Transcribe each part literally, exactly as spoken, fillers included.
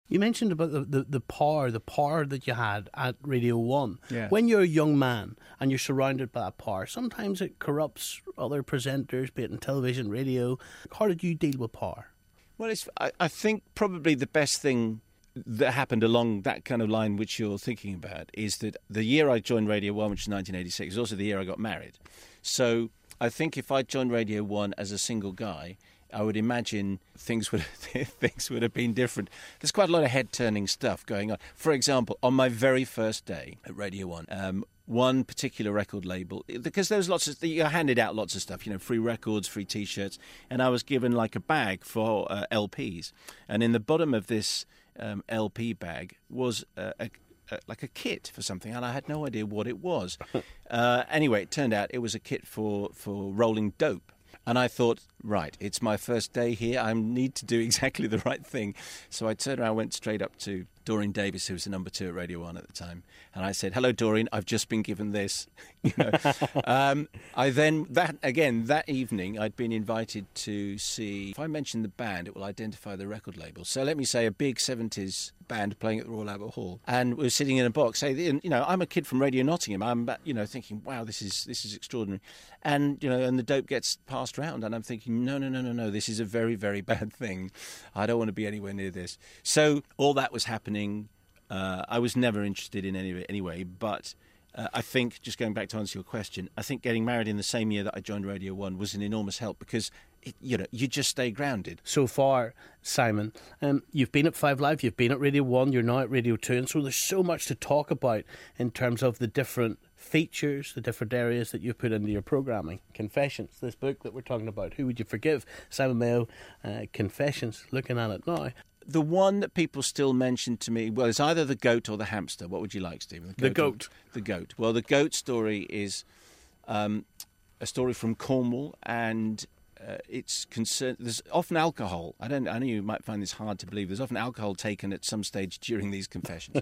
You mentioned about the, the, the power, the power that you had at Radio one. Yeah. When you're a young man and you're surrounded by that power, sometimes it corrupts other presenters, be it in television, radio. How did you deal with power? Well, it's, I, I think probably the best thing that happened along that kind of line which you're thinking about is that the year I joined Radio one, which is nineteen eighty-six, is also the year I got married. So I think if I joined Radio one as a single guy, I would imagine things would things would have been different. There's quite a lot of head-turning stuff going on. For example, on my very first day at Radio one, um, one particular record label, because there was lots of, you handed out lots of stuff, you know, free records, free T-shirts, and I was given like a bag for uh, L Ps. And in the bottom of this um, L P bag was uh, a Uh, like a kit for something, and I had no idea what it was. Uh, anyway, it turned out it was a kit for, for rolling dope. And I thought, right, it's my first day here. I need to do exactly the right thing. So I turned around, went straight up to Doreen Davis, who was the number two at Radio one at the time. And I said, hello, Doreen, I've just been given this. You know, um, I then, that again, that evening, I'd been invited to see, if I mention the band, it will identify the record label. So let me say a big seventies band playing at the Royal Albert Hall. And we were sitting in a box. Say, you know, I'm a kid from Radio Nottingham. I'm, you know, thinking, wow, this is this is extraordinary. And, you know, and the dope gets passed around. And I'm thinking, no, no, no, no, no, this is a very, very bad thing. I don't want to be anywhere near this. So all that was happening. Uh, I was never interested in any of it anyway, but uh, I think, just going back to answer your question, I think getting married in the same year that I joined Radio one was an enormous help because, it, you know, you just stay grounded. So far, Simon, um, you've been at Five Live, you've been at Radio one, you're now at Radio two, and so there's so much to talk about in terms of the different features, the different areas that you've put into your programming. Confessions, this book that we're talking about, Who Would You Forgive? Simon Mayo, uh, Confessions, looking at it now. The one that people still mention to me, well, it's either the goat or the hamster. What would you like, Stephen? The goat. The goat. Well, the goat story is um, a story from Cornwall, and uh, it's concerned. There's often alcohol. I don't. I know you might find this hard to believe. There's often alcohol taken at some stage during these confessions.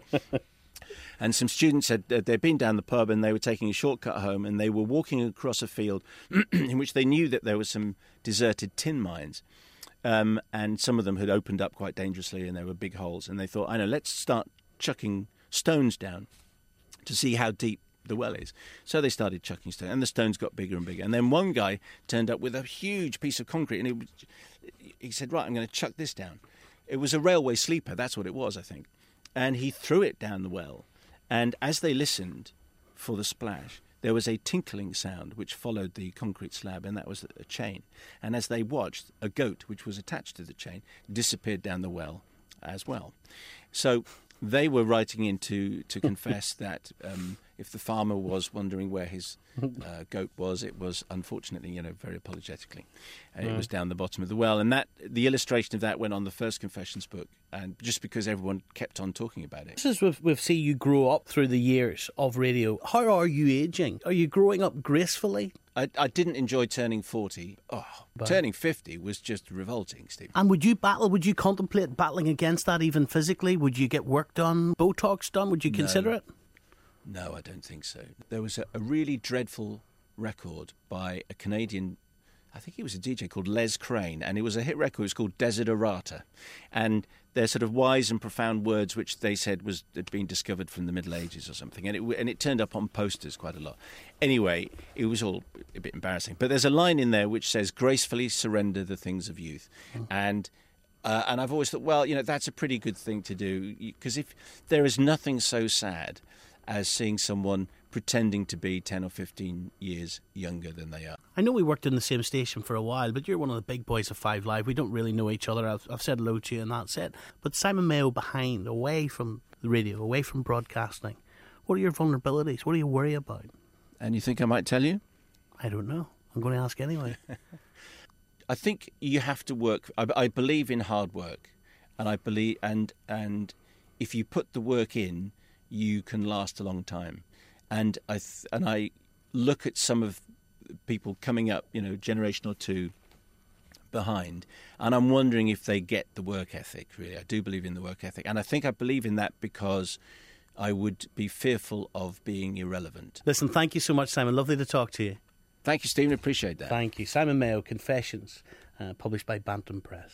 And some students said uh, they'd been down the pub and they were taking a shortcut home, and they were walking across a field in which they knew that there were some deserted tin mines. Um, and some of them had opened up quite dangerously and there were big holes. And they thought, I know, let's start chucking stones down to see how deep the well is. So they started chucking stones, and the stones got bigger and bigger. And then one guy turned up with a huge piece of concrete, and he, he said, right, I'm going to chuck this down. It was a railway sleeper, that's what it was, I think. And he threw it down the well. And as they listened for the splash, there was a tinkling sound which followed the concrete slab, and that was a chain. And as they watched, a goat, which was attached to the chain, disappeared down the well as well. So they were writing in to, to confess that um, if the farmer was wondering where his uh, goat was, it was, unfortunately, you know, very apologetically, and it was down the bottom of the well. And that the illustration of that went on the first confessions book, and just because everyone kept on talking about it. This is we've, we've seen you grow up through the years of radio. How are you ageing? Are you growing up gracefully? I, I didn't enjoy turning forty. Oh, but turning fifty was just revolting, Steve. And would you battle, would you contemplate battling against that even physically? Would you get work done, Botox done? Would you consider no. it? No, I don't think so. There was a, a really dreadful record by a Canadian, I think he was a D J called Les Crane, and it was a hit record. It was called Desiderata. And they're sort of wise and profound words which they said was had been discovered from the Middle Ages or something. And it, and it turned up on posters quite a lot. Anyway, it was all a bit embarrassing. But there's a line in there which says, gracefully surrender the things of youth. Mm. And uh, and I've always thought, well, you know, that's a pretty good thing to do. Because if there is nothing so sad as seeing someone pretending to be ten or fifteen years younger than they are. I know we worked in the same station for a while, but you're one of the big boys of Five Live. We don't really know each other. I've, I've said hello to you and that's it. But Simon Mayo behind, away from the radio, away from broadcasting, what are your vulnerabilities? What do you worry about? And you think I might tell you? I don't know. I'm going to ask anyway. I think you have to work. I, I believe in hard work, and I believe, and and if you put the work in, you can last a long time. And I th- and I look at some of people coming up, you know, generation or two behind, and I'm wondering if they get the work ethic, really. I do believe in the work ethic. And I think I believe in that because I would be fearful of being irrelevant. Listen, thank you so much, Simon. Lovely to talk to you. Thank you, Stephen. Appreciate that. Thank you. Simon Mayo, Confessions, uh, published by Bantam Press.